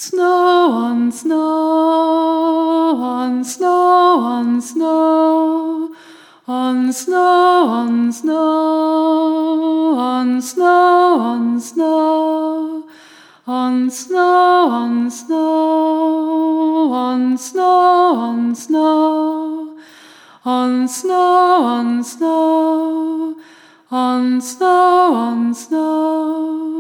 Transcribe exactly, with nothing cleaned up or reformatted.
Snow on snow, on snow on snow, on snow on snow, on snow on snow, on snow on snow, on snow on snow, on snow on snow, on snow on snow.